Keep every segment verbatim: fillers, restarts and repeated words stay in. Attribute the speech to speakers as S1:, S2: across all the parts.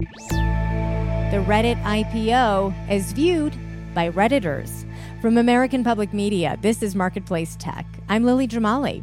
S1: The Reddit I P O as viewed by Redditors. From American Public Media, this is Marketplace Tech. I'm Lily Jamali.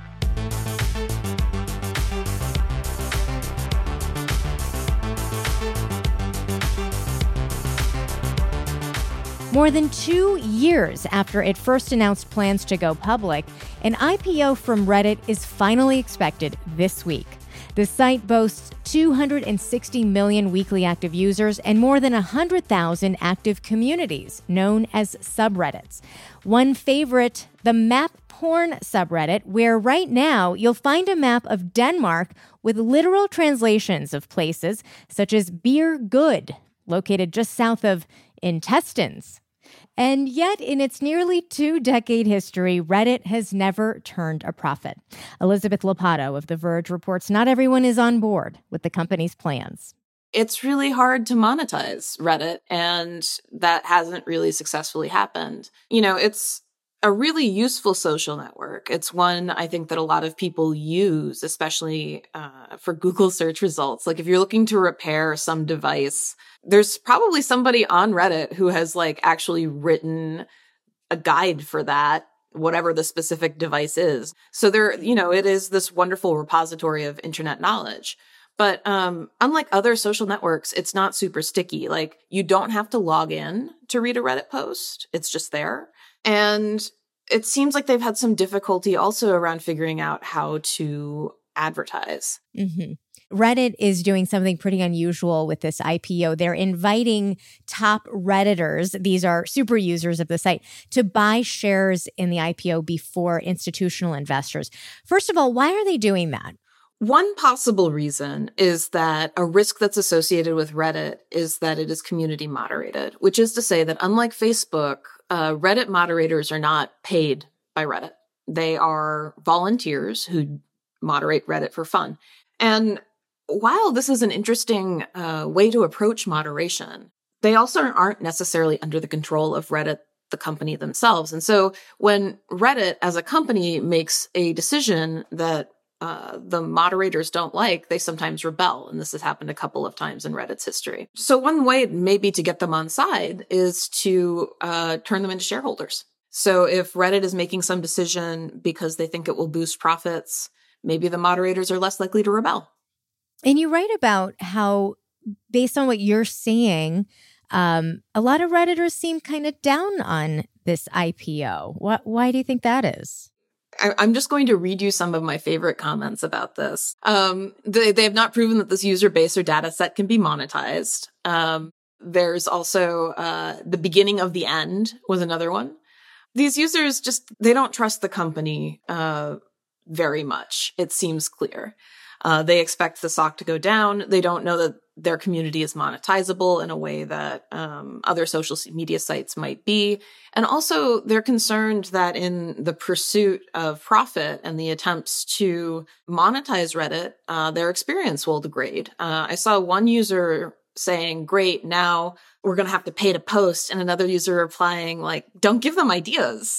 S1: More than two years after it first announced plans to go public, an I P O from Reddit is finally expected this week. The site boasts two hundred sixty million weekly active users and more than one hundred thousand active communities, known as subreddits. One favorite, the map porn subreddit, where right now you'll find a map of Denmark with literal translations of places such as Beer Good, located just south of intestines. And yet, in its nearly two-decade history, Reddit has never turned a profit. Elizabeth Lopatto of The Verge reports not everyone is on board with the company's plans.
S2: It's really hard to monetize Reddit, and that hasn't really successfully happened. You know, it's a really useful social network. It's one I think that a lot of people use, especially uh, for Google search results. Like if you're looking to repair some device, there's probably somebody on Reddit who has like actually written a guide for that, whatever the specific device is. So there, you know, it is this wonderful repository of internet knowledge. But um, unlike other social networks, it's not super sticky. Like you don't have to log in to read a Reddit post. It's just there. And it seems like they've had some difficulty also around figuring out how to advertise.
S1: Mm-hmm. Reddit is doing something pretty unusual with this I P O. They're inviting top Redditors, these are super users of the site, to buy shares in the I P O before institutional investors. First of all, why are they doing that?
S2: One possible reason is that a risk that's associated with Reddit is that it is community moderated, which is to say that unlike Facebook, uh, Reddit moderators are not paid by Reddit. They are volunteers who moderate Reddit for fun. And while this is an interesting uh, way to approach moderation, they also aren't necessarily under the control of Reddit, the company themselves. And so when Reddit as a company makes a decision that Uh, the moderators don't like, they sometimes rebel. And this has happened a couple of times in Reddit's history. So one way maybe to get them on side is to uh, turn them into shareholders. So if Reddit is making some decision because they think it will boost profits, maybe the moderators are less likely to rebel.
S1: And you write about how, based on what you're seeing, um, a lot of Redditors seem kind of down on this I P O. What, why do you think that is?
S2: I'm just going to read you some of my favorite comments about this. Um, they, they have not proven that this user base or data set can be monetized. Um, there's also uh, the beginning of the end was another one. These users just, they don't trust the company uh, very much. It seems clear. Uh, they expect the stock to go down. They don't know that their community is monetizable in a way that um, other social media sites might be. And also, they're concerned that in the pursuit of profit and the attempts to monetize Reddit, uh, their experience will degrade. Uh, I saw one user saying, great, now we're going to have to pay to post. And another user replying, like, don't give them ideas.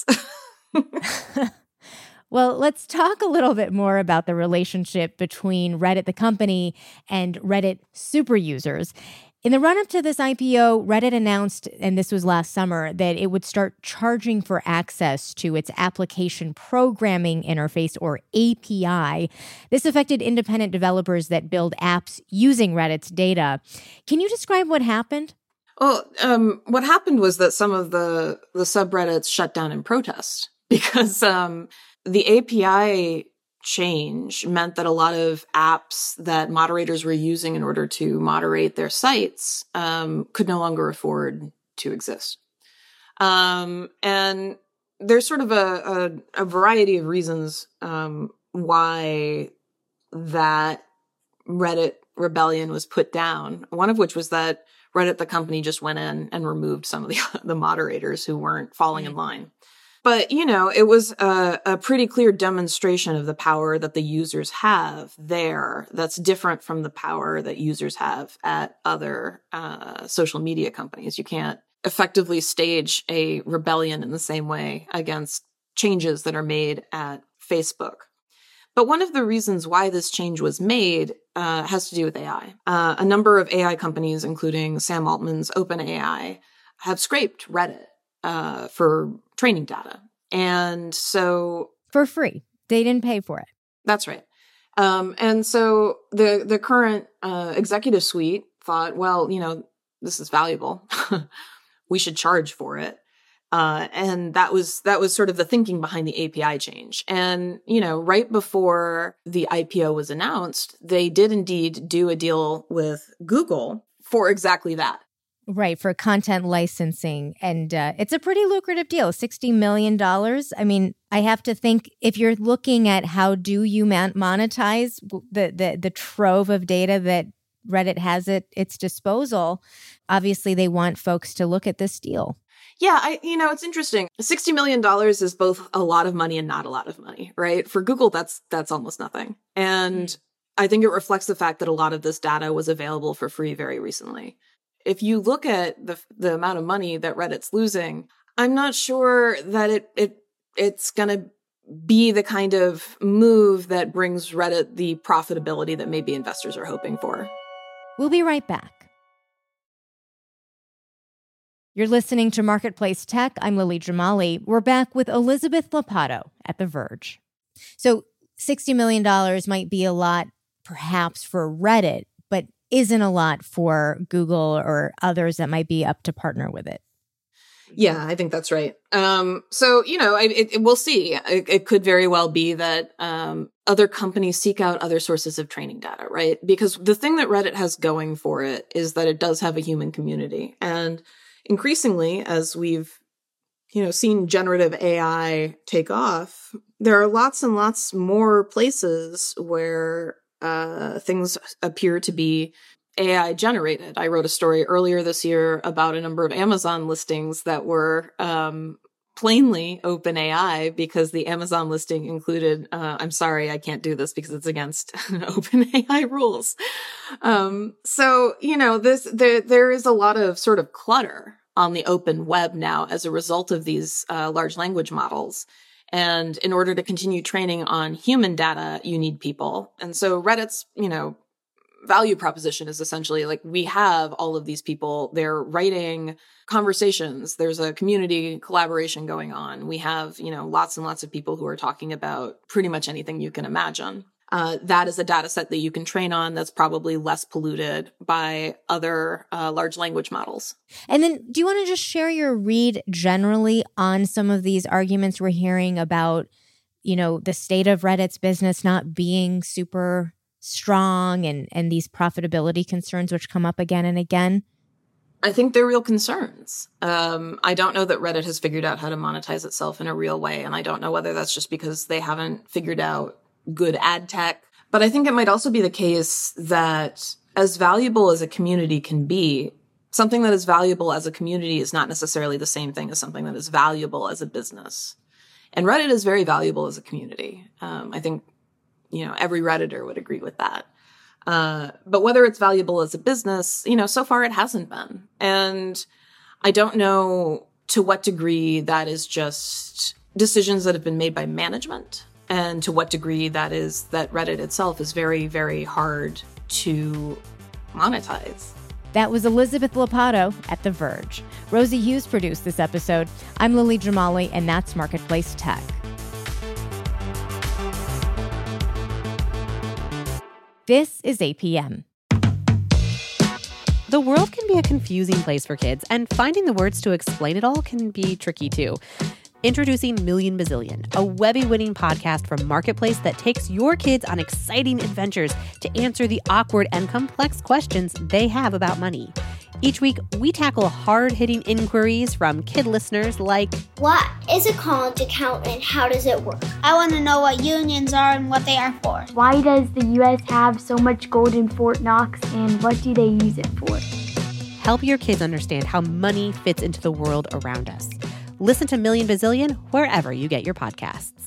S1: Well, let's talk a little bit more about the relationship between Reddit, the company, and Reddit super users. In the run-up to this I P O, Reddit announced, and this was last summer, that it would start charging for access to its application programming interface, or A P I. This affected independent developers that build apps using Reddit's data. Can you describe what happened?
S2: Well, um, what happened was that some of the, the subreddits shut down in protest because um, the A P I change meant that a lot of apps that moderators were using in order to moderate their sites um, could no longer afford to exist. Um, and there's sort of a, a, a variety of reasons um, why that Reddit rebellion was put down. One of which was that Reddit, the company, just went in and removed some of the, the moderators who weren't falling in line. But, you know, it was a, a pretty clear demonstration of the power that the users have there that's different from the power that users have at other uh, social media companies. You can't effectively stage a rebellion in the same way against changes that are made at Facebook. But one of the reasons why this change was made uh, has to do with A I. Uh, a number of A I companies, including Sam Altman's OpenAI, have scraped Reddit uh, for training data. And so...
S1: For free. They didn't pay for it.
S2: That's right. Um, and so the, the current uh, executive suite thought, well, you know, this is valuable. We should charge for it. Uh, and that was, that was sort of the thinking behind the A P I change. And, you know, right before the I P O was announced, they did indeed do a deal with Google for exactly that.
S1: Right, for content licensing. And uh, it's a pretty lucrative deal, sixty million dollars. I mean, I have to think if you're looking at how do you man- monetize the, the the trove of data that Reddit has at its disposal, obviously they want folks to look at this deal.
S2: Yeah, I, you know, it's interesting. sixty million dollars is both a lot of money and not a lot of money, right? For Google, that's that's almost nothing. And mm. I think it reflects the fact that a lot of this data was available for free very recently. If you look at the the amount of money that Reddit's losing, I'm not sure that it it it's going to be the kind of move that brings Reddit the profitability that maybe investors are hoping for.
S1: We'll be right back. You're listening to Marketplace Tech. I'm Lily Jamali. We're back with Elizabeth Lopatto at The Verge. So sixty million dollars might be a lot, perhaps, for Reddit, but isn't a lot for Google or others that might be up to partner with it.
S2: Yeah, I think that's right. Um, so, you know, it, it, we'll see. It, it could very well be that um, other companies seek out other sources of training data, right? Because the thing that Reddit has going for it is that it does have a human community. And increasingly, as we've, you know, seen generative A I take off, there are lots and lots more places where uh, things appear to be A I generated. I wrote a story earlier this year about a number of Amazon listings that were um, plainly OpenAI because the Amazon listing included, uh, I'm sorry, I can't do this because it's against OpenAI rules. Um, so, you know, this there there is a lot of sort of clutter on the open web now as a result of these uh, large language models. And in order to continue training on human data, you need people. And so Reddit's, you know, value proposition is essentially like, we have all of these people, they're writing conversations. There's a community collaboration going on. We have, you know, lots and lots of people who are talking about pretty much anything you can imagine. Uh, that is a data set that you can train on that's probably less polluted by other uh, large language models.
S1: And then do you want to just share your read generally on some of these arguments we're hearing about, you know, the state of Reddit's business not being super strong and, and these profitability concerns which come up again and again?
S2: I think they're real concerns. Um, I don't know that Reddit has figured out how to monetize itself in a real way. And I don't know whether that's just because they haven't figured out good ad tech. But I think it might also be the case that as valuable as a community can be, something that is valuable as a community is not necessarily the same thing as something that is valuable as a business. And Reddit is very valuable as a community. Um, I think, you know, every Redditor would agree with that. Uh, but whether it's valuable as a business, you know, so far it hasn't been. And I don't know to what degree that is just decisions that have been made by management, and to what degree that is that Reddit itself is very, very hard to monetize.
S1: That was Elizabeth Lopatto at The Verge. Rosie Hughes produced this episode. I'm Lily Jamali, and that's Marketplace Tech. This is A P M.
S3: The world can be a confusing place for kids, and finding the words to explain it all can be tricky too. Introducing Million Bazillion, a Webby-winning podcast from Marketplace that takes your kids on exciting adventures to answer the awkward and complex questions they have about money. Each week, we tackle hard-hitting inquiries from kid listeners like,
S4: what is a college account and how does it work? I want to know what unions are and what they are for.
S5: Why does the U S have so much gold in Fort Knox and what do they use it for?
S3: Help your kids understand how money fits into the world around us. Listen to Million Bazillion wherever you get your podcasts.